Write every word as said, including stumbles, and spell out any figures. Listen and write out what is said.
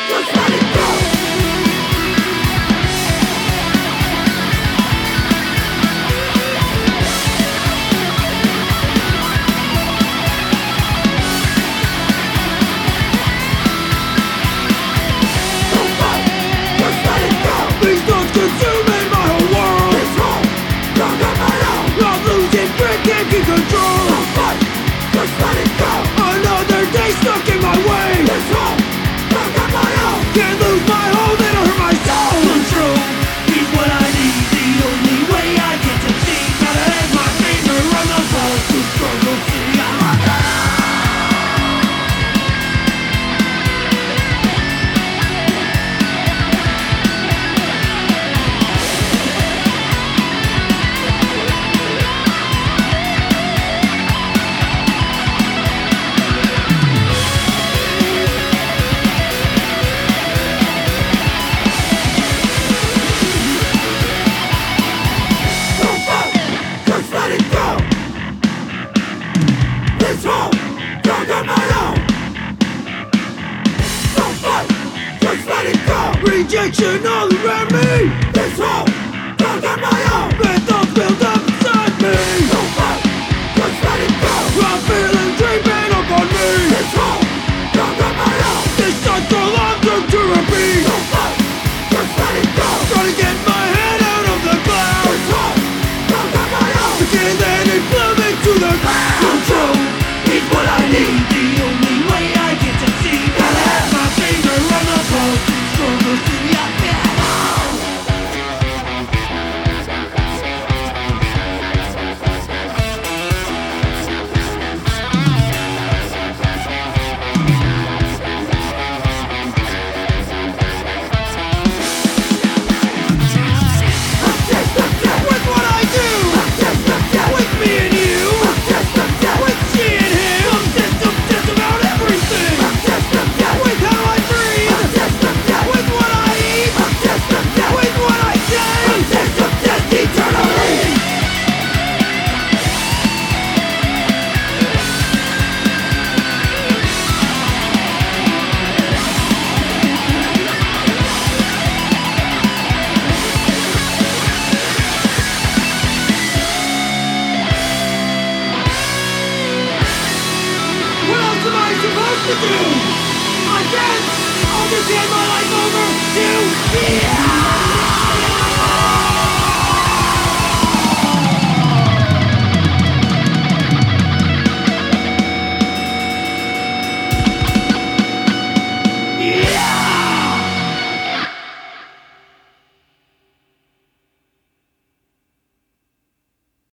just let it go. Don't fight, just let it go. These thoughts consuming my whole world. It's wrong, wrong on my own. I'm losing grip, can't keep control. Don't fight, just let it go. Another day stuck in my way. It's wrong, wrong on my own. Can't lose my hold, it'll hurt my soul. Control is what I need. The only way I get to see. Gotta have my finger on the pulse to struggle free. I'm a Don't fight, just let it go. It's wrong, wrong on my own. Don't fight, just let it go. rejection all around me. It's wrong, wrong on my own. Bad thoughts build up inside me. Don't fight, just let it go. I'm feeling creeping up on me. It's wrong, wrong on my own. This cycle I'm doomed to repeat. Don't fight, just let it go. Trying to get my head out of the clouds. It's wrong, wrong on my own. Can't let it blow me to the ground. Control is what I need. The only way I get to see. Gotta have my finger on the pulse to struggle through the with what I do, with me and you, with she and him. I'm just obsessed about everything. With how I breathe, with what I eat, with what I say. Eternally. What else am I supposed to do? I can't. I'll just hand my life over to you.